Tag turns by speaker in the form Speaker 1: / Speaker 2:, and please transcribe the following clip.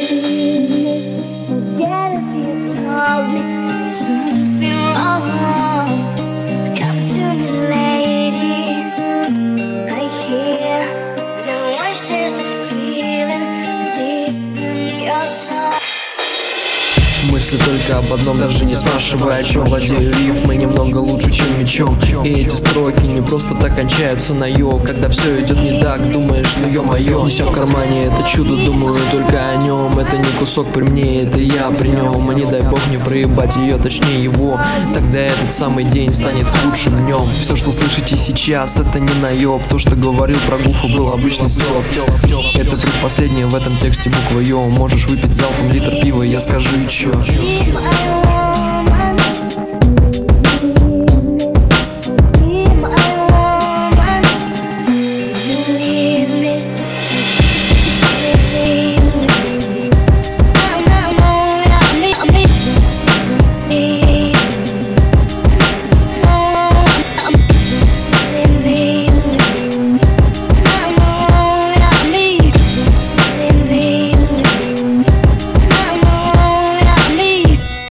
Speaker 1: Forget if you told me something wrong. Come to me, lady. I hear the voices of feeling deep in your soul.
Speaker 2: Мысли только об одном, даже не спрашивая о чем. Владею рифмой немного лучше, чем мечом. И эти строки не просто так кончаются на ё. Когда все идет не так, думаешь, ну ё-моё. Неся в кармане это чудо, думаю только о нем. Это не кусок при мне, это я при нем. И не дай бог мне проебать ее, точнее его. Тогда этот самый день станет худшим днем. Все, что слышите сейчас, это не наеб. То, что говорил про Гуфа, был обычный стоп. Это предпоследнее в этом тексте буква ё. Можешь выпить залпом литр пива, я скажу еще.
Speaker 1: I